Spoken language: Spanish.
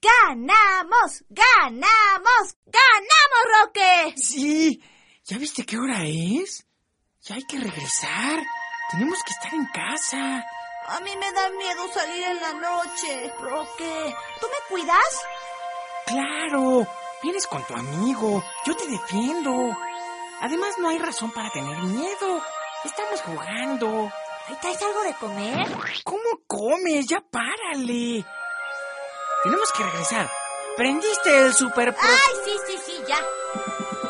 ¡Ganamos! ¡Ganamos! ¡Ganamos, Roque! Sí, ¿ya viste qué hora es? Ya hay que regresar. Tenemos que estar en casa. A mí me da miedo salir en la noche. Roque, ¿tú me cuidas? Claro, vienes con tu amigo. Yo te defiendo. Además, no hay razón para tener miedo. Estamos jugando. ¿Ahí traes algo de comer? ¿Cómo comes? Ya párale. Tenemos que regresar. ¿Prendiste el super... ¡Ay, sí, ya!